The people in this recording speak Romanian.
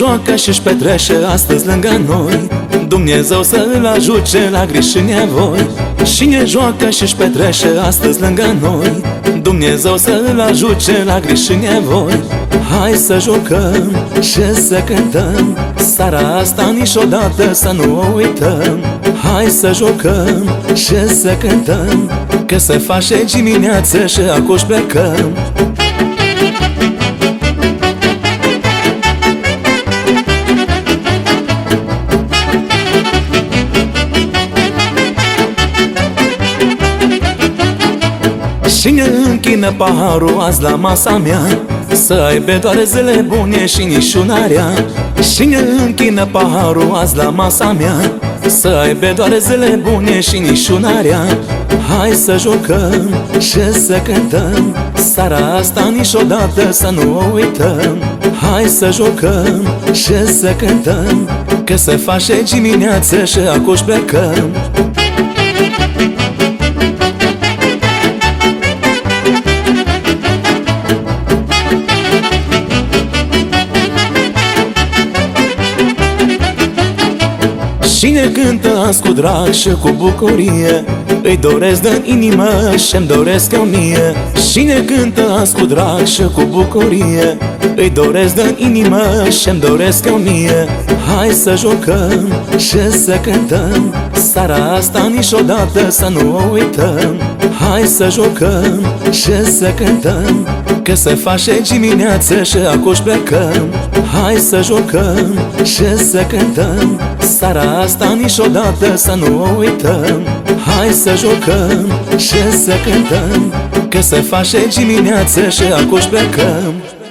joacă și-și petrece astăzi lângă noi, Dumnezeu să îl ajute la griji și nevoi. Cine joacă și-și petrece astăzi lângă noi, Dumnezeu să îl ajute la griji și nevoi. Hai să jucăm și să cântăm, seara asta niciodată să nu o uităm. Hai să jucăm și să cântăm, că se face dimineață și acuși plecăm. Cine închină paharul azi la masa mea, să aibă doar zile bune și niciuna rea. Cine închină paharul azi la masa mea, să aibă doar zile bune și niciuna rea. Hai să jucăm și să cântăm, seara asta niciodată să nu o uităm. Hai să jucăm și să cântăm, că se face dimineață și acuși plecăm. Cine cântă azi cu drag și cu bucurie, îi doresc din inimă și-mi doresc eu mie. Cine cântă azi cu drag și cu bucurie, îi doresc din inimă și-mi doresc eu mie. Hai să jucăm și să cântăm, seara asta niciodată să nu o uităm. Hai să jucăm și să cântăm, că se face dimineață și acuși plecăm. Hai să jucăm și să cântăm, seara asta niciodată să nu o uităm. Hai să jucăm și să cântăm, că se face dimineață și acuși plecăm.